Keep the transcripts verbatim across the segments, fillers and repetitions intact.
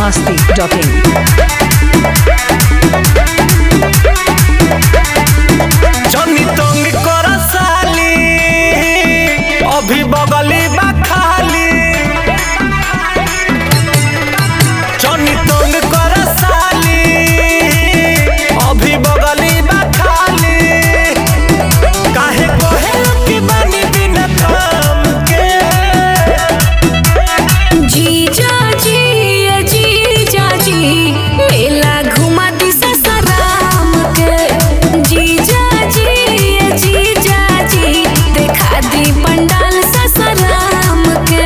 masti dot in. जनी तंग कर साली अभी बगली बा खाली जनी तंग कर साली अभी बगली बा खाली काहे कहे कि बानी बिना काम के जीजा जी जीजा जी मेला घुमा दी ससुराम के जीजा जी जीजा जी देखा दी पंडाल ससुराम के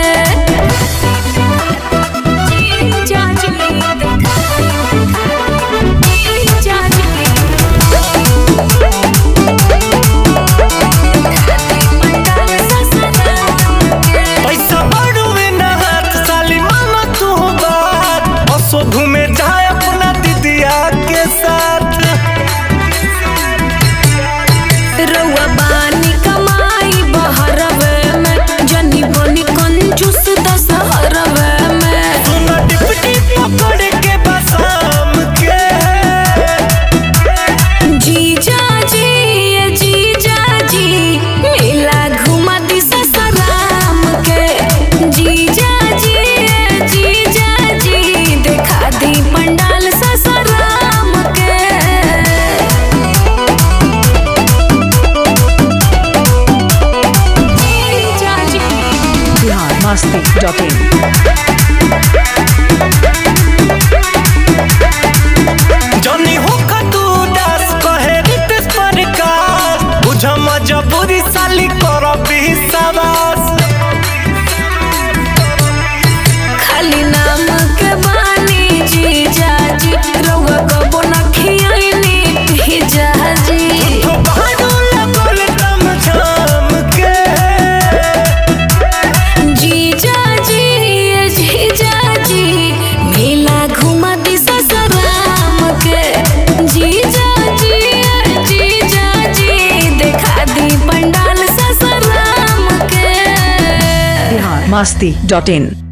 जीजा जी देखा दी जीजा जी पंडाल ससुराम के पैसा बड़ुए ना हाथ साली मामा तू बात असो घूमे जाए अपना दीदिया के साथ रउआ बानी कमाई बहरवे में जनी बनी कंजूस दशहरवे में सुना डिप्टी पकड़ के बसाम के जीजा जी जीजा जी मेला घुमा दी ससुराम के जीजा जी जीजा जी देखा दी पंडाल ससुराम के जीजा जी Bihar masti dot in. जनी होका तू दास कहे रितेश प्रकाश बुझ मजबूरी साली कर विश्वास खाली नाम के बानी जीजा जी रउआ कबो न खियाइनी भेजा जी तो बहादुर लगल दम झाम के जीजा जी जीजा जी मेला घुमा दी ससुराम के जीजा जी जीजा जी देखा दी पंडाल ससुराम के Bihar masti dot in.